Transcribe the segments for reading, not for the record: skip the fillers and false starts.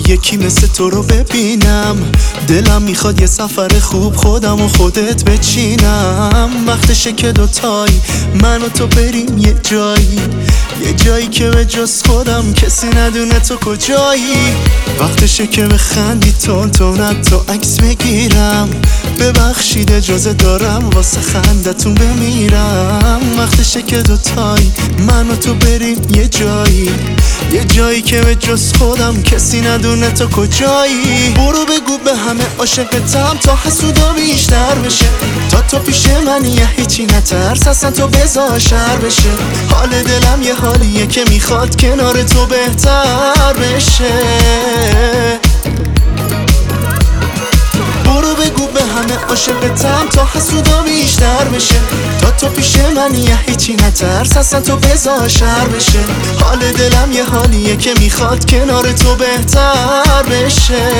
یکی مثل تو رو ببینم. دلم میخواد یه سفر خوب خودم و خودت بچینم. وقتشه که دوتایی من و تو بریم یه جایی که به جز خودم کسی ندونه تو کجایی. وقتشه که بخندی تون تو عکس بگیرم. ببخشید اجازه دارم واسه خندتون بمیرم. وقتشه که دوتایی من و تو بریم یه جایی که به جز خودم کسی ندونه تو کجایی. برو بگو به همه عاشقتم تا حسودا بیشتر بشه. تا تو پیش منی یه هیچی نترس اصلا تو بذار شر بشه. حال دلم یه حالیه که میخواد کنار تو بهتر بشه. برو بگو به همه عاشقتم تا حسودا بیشتر بشه. تا تو پیش منی یه هیچی نترس اصلا تو بذار شر بشه. حال دلم یه حالیه که میخواد کنار تو بهتر بشه.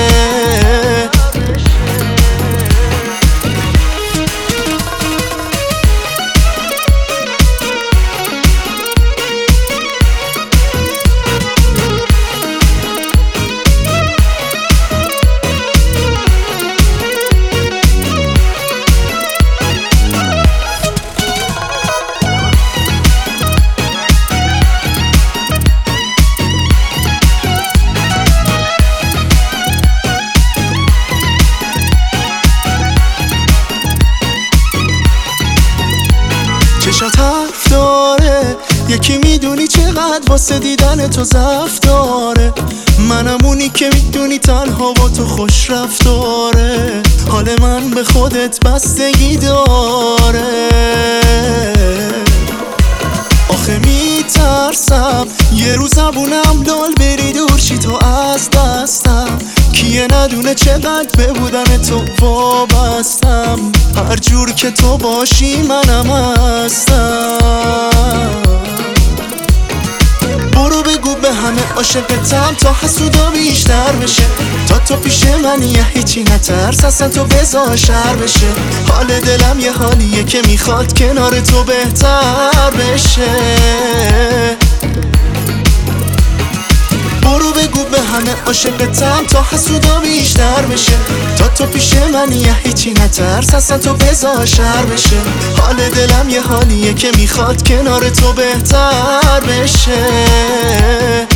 چشات حرف داره، یکی میدونی چقدر واسه دیدن تو ضعف داره. منم اونی که میدونی تنها با تو خوش رفتاره. حال من به خودت بستگی داره. آخه میترسم یه روز زبونم لال بری دور شی تو از دستم. کیه ندونه چقدر به بودن تو وابستم. هر جور که تو باشی منم هستم. برو بگو به همه عاشقتم تا حسودا بیشتر بشه. تا تو پیش منی یه هیچی نترس اصلا تو بذار شر بشه. حال دلم یه حالیه که میخواد کنار تو بهتر بشه. برو بگو به همه عاشقتم تا حسودا بیشتر بشه. تا تو پیش منی یه هیچی نترس اصلا تو بذار شر بشه. حال دلم یه حالیه که میخواد کنار تو بهتر بشه.